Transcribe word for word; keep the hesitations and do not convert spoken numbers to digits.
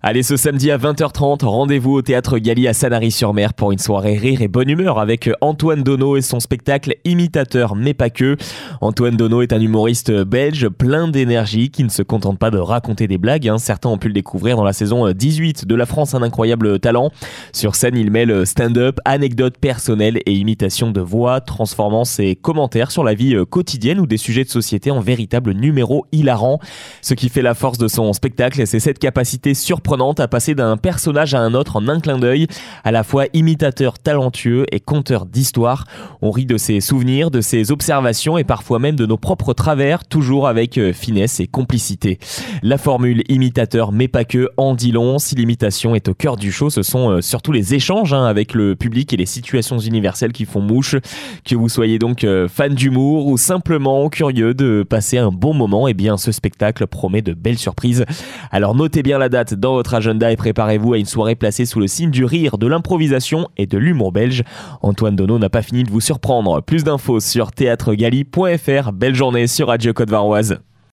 Allez, ce samedi à vingt heures trente, rendez-vous au Théâtre Galy à Sanary-sur-Mer pour une soirée rire et bonne humeur avec Antoine Donneau et son spectacle Imitateur mais pas que. Antoine Donneau est un humoriste belge plein d'énergie qui ne se contente pas de raconter des blagues. Hein. Certains ont pu le découvrir dans la saison dix-huit de La France, un incroyable talent. Sur scène, il mêle stand-up, anecdotes personnelles et imitation de voix, transformant ses commentaires sur la vie quotidienne ou des sujets de société en véritable numéro hilarant. Ce qui fait la force de son spectacle, c'est cette capacité surprenante à passer d'un personnage à un autre en un clin d'œil, à la fois imitateur talentueux et conteur d'histoires. On rit de ses souvenirs, de ses observations et parfois même de nos propres travers, toujours avec finesse et complicité. La formule imitateur mais pas que en dit long. Si l'imitation est au cœur du show, ce sont surtout les échanges hein, avec le public et les situations universelles qui font mouche. Que vous soyez donc fan d'humour ou simplement curieux de passer un bon moment, eh bien ce spectacle promet de belles surprises. Alors notez bien la date dans votre agenda et préparez-vous à une soirée placée sous le signe du rire, de l'improvisation et de l'humour belge. Antoine Donneau n'a pas fini de vous surprendre. Plus d'infos sur théâtre galy point f r. Belle journée sur Radio Côte-Varoise.